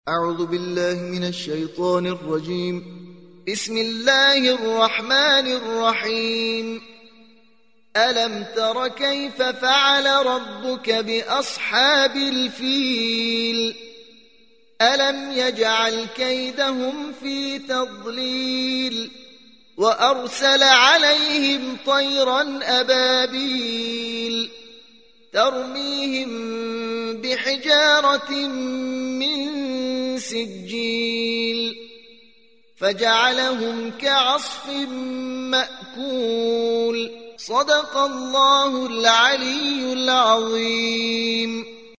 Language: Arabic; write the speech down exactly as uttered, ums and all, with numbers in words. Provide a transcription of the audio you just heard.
أعوذ بالله من الشيطان الرجيم. بسم الله الرحمن الرحيم. ألم تر كيف فعل ربك بأصحاب الفيل؟ ألم يجعل كيدهم في تضليل وأرسل عليهم طيرا أبابيل ترميهم بحجارة من سجيل فجعلهم كعصف مأكول. صدق الله العلي العظيم.